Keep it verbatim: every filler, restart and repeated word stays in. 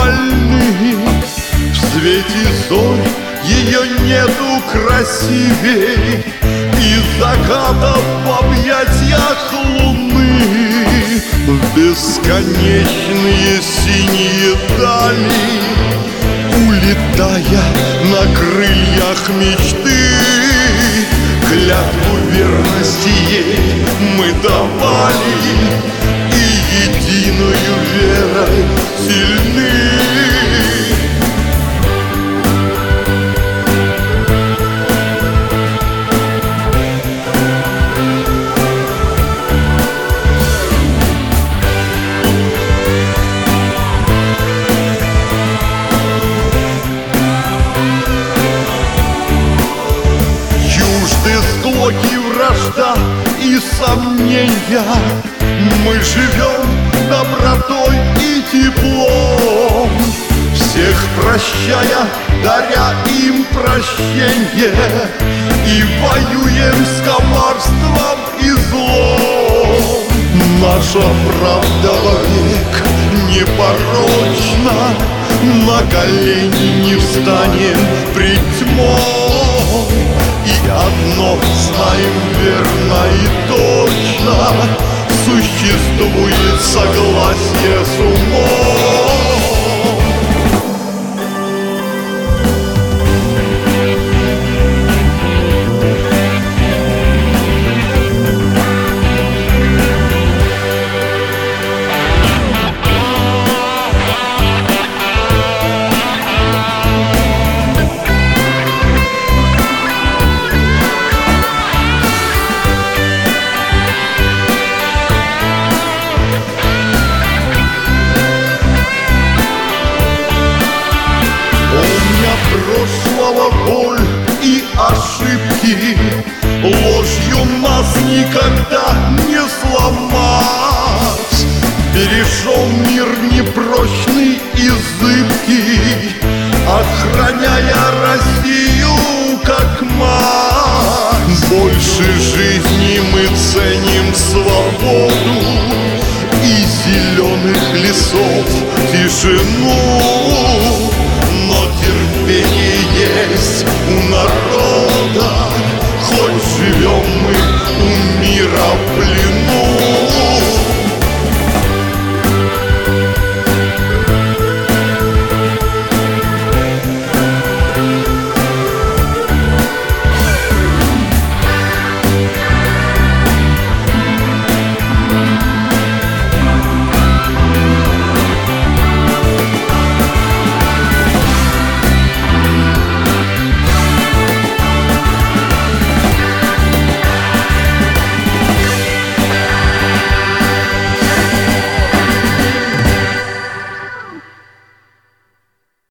больны. В свете зорь ее нету красивей, и заката в объятиях луны. В бесконечные синие дали, улетая на крыльях мечты, клятву верности ей мы давали, и единою верой сильны. Склоки, вражда и сомнения, мы живем добротой и теплом, всех прощая, даря им прощенье, и воюем с коварством и злом. Наша правда вовек непорочна, на колени не встанем пред тьмой. И одно знаем верно и точно: существует согласие с умом. Боль и ошибки, ложью нас никогда не сломать. Бережем мир непрочный и зыбкий, охраняя Россию как мать. Больше жизни мы ценим свободу и зеленых лесов тишину, но терпение есть у народа.